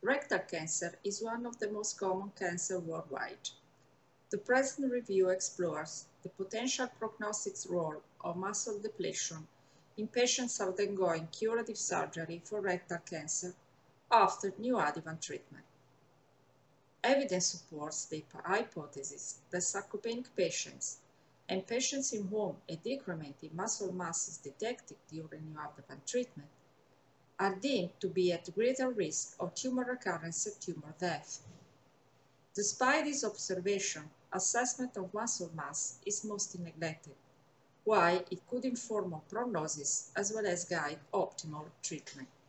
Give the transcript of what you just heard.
Rectal cancer is one of the most common cancers worldwide. The present review explores the potential prognostic role of muscle depletion in patients undergoing curative surgery for rectal cancer after neoadjuvant treatment. Evidence supports the hypothesis that sarcopenic patients and patients in whom a decrement in muscle mass is detected during neoadjuvant treatment are deemed to be at greater risk of tumor recurrence and tumor death. Despite this observation, assessment of muscle mass is mostly neglected, while it could inform on prognosis as well as guide optimal treatment.